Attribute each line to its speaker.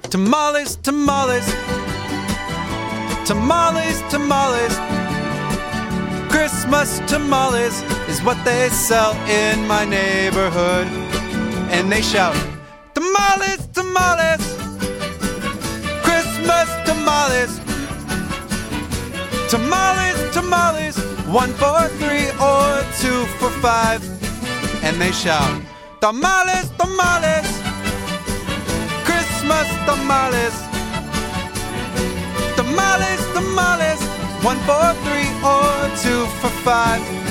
Speaker 1: Tamales, tamales, tamales, tamales. Christmas tamales is what they sell in my neighborhood. And they shout, tamales, tamales, Christmas tamales. Tamales, tamales, 1 for 3 or 2 for 5. And they shout, tamales, tamales, Christmas tamales. Tamales, tamales, 1 for 3 or 2 for 5.